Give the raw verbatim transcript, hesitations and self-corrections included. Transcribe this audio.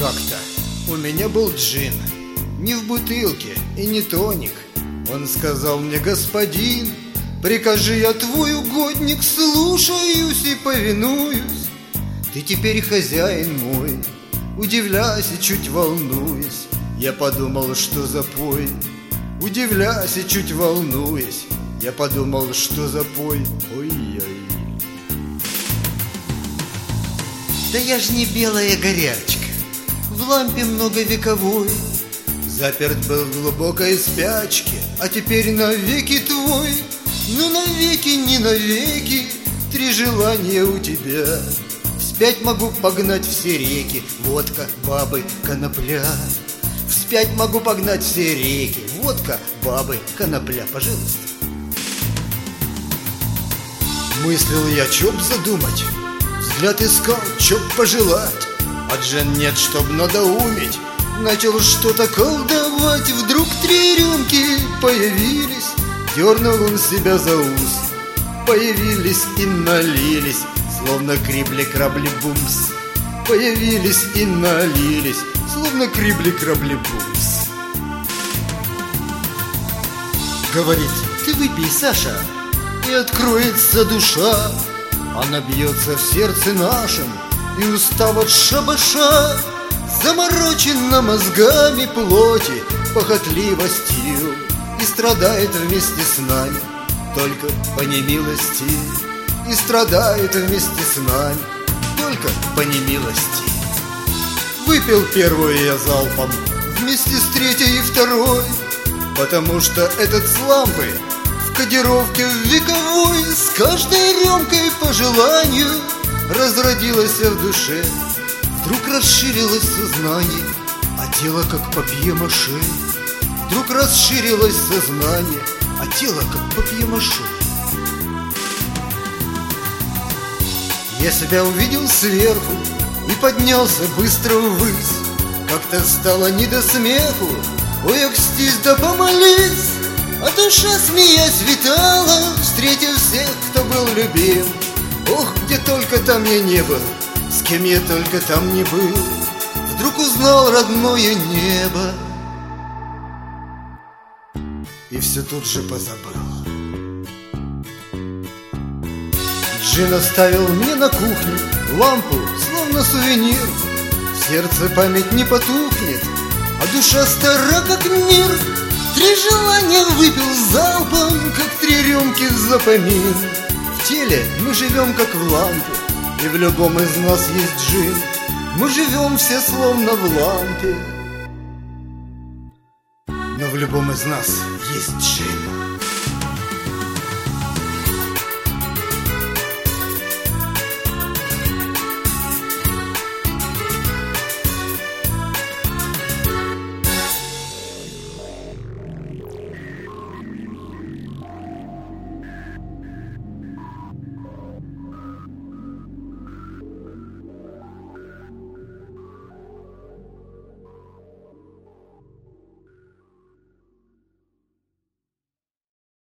Как-то у меня был джин, не в бутылке и не тоник. Он сказал мне: господин, прикажи, я твой угодник, слушаюсь и повинуюсь. Ты теперь хозяин мой. Удивляясь и чуть волнуясь, я подумал, что запой. Удивляясь и чуть волнуясь, я подумал, что запой. Ой-ой. Да я ж не белая горячка, в лампе многовековой. Заперт был в глубокой спячке, а теперь навеки твой. Ну навеки, не навеки, три желания у тебя. Вспять могу погнать все реки, водка, бабы, конопля. Вспять могу погнать все реки, водка, бабы, конопля. Пожалуйста. Мыслил я, чё б задумать, взгляд искал, чё б пожелать. А джин нет, чтоб надоумить, начал что-то колдовать. Вдруг три рюмки появились, дернул он себя за ус. Появились и налились, словно крибли-крабли-бумс. Появились и налились, словно крибли-крабли-бумс. Говорит: ты выпей, Саша, и откроется душа. Она бьется в сердце нашем, и устав от шабаша, заморочена мозгами плоти, похотливостью, и страдает вместе с нами, только по немилости. И страдает вместе с нами, только по немилости. Выпил первую я залпом, вместе с третьей и второй, потому что этот с лампы в кодировке вековой. С каждой рюмкой по желанию разродилось в душе. Вдруг расширилось сознание, а тело как папье-маше. Вдруг расширилось сознание, а тело как папье-маше. Я себя увидел сверху и поднялся быстро ввысь. Как-то стало не до смеху, ой, окстись да помолись. А душа, смеясь, витала, встретив всех, кто был любим. Ох, где только там я не был, с кем я только там не был, вдруг узнал родное небо и все тут же позабыл. Джин оставил мне на кухне лампу, словно сувенир. В сердце память не потухнет, а душа стара, как мир. Три желания выпил залпом, как три рюмки за помин. В теле мы живем, как в лампе, и в любом из нас есть джин. Мы живем все словно в лампе, но в любом из нас есть джин.